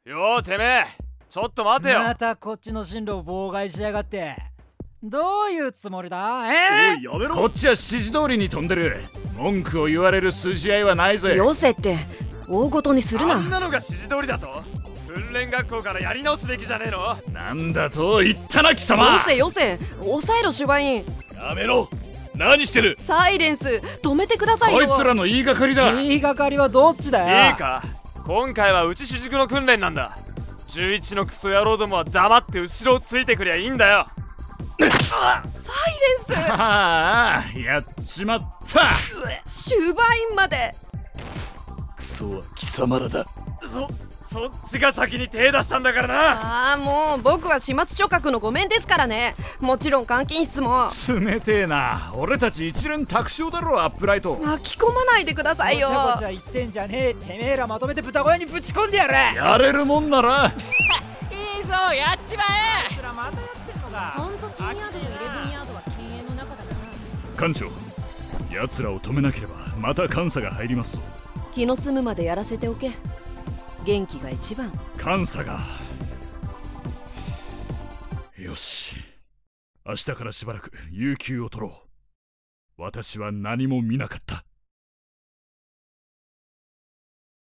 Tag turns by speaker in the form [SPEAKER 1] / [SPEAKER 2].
[SPEAKER 1] よーてめえ、ちょっと待てよ。
[SPEAKER 2] またこっちの進路を妨害しやがって。どういうつもりだ。
[SPEAKER 3] おいやめろ。こっちは指示通りに飛んでる。文句を言われる筋合いはないぜ。
[SPEAKER 4] よせって大ごとにするな。
[SPEAKER 1] あんなのが指示通りだと訓練学校からやり直すべきじゃねえの。
[SPEAKER 3] なんだと言ったな貴様。
[SPEAKER 4] よせよせ、抑えろシュバイン。
[SPEAKER 3] やめろ。何してる。
[SPEAKER 4] サイレンス、止めてくださいよ。
[SPEAKER 3] こいつらの言いがかりだ。
[SPEAKER 2] 言いがかりはどっちだよ。
[SPEAKER 1] いいか、今回はうち主軸の訓練なんだ。11のクソ野郎どもは黙って後ろをついてくりゃいいんだよ。
[SPEAKER 4] サイレンス
[SPEAKER 3] ああ、やっちまった。
[SPEAKER 4] シュバインまで。
[SPEAKER 3] クソは貴様らだ。
[SPEAKER 1] そっちが先に手出したんだからな。
[SPEAKER 4] ああ、もう僕は始末書書くのごめんですからね。もちろん監禁室も。
[SPEAKER 3] 冷てえな。俺たち一連卓勝だろ。アップライト
[SPEAKER 4] 巻き込まないでくださいよ。
[SPEAKER 2] ごちゃごちゃ言ってんじゃねえ。てめえらまとめて豚小屋にぶち込んでやれ。
[SPEAKER 3] やれるもんなら
[SPEAKER 2] いいぞ、やっちまえ。こいつらまたやってんのか。
[SPEAKER 4] ほんと10ヤードと11ヤードは禁煙の中だから。
[SPEAKER 3] 艦長、奴らを止めなければまた監査が入りますぞ。
[SPEAKER 4] 気の済むまでやらせておけ。元気が一番。
[SPEAKER 3] 監査が。よし、明日からしばらく有給を取ろう。私は何も見なかった。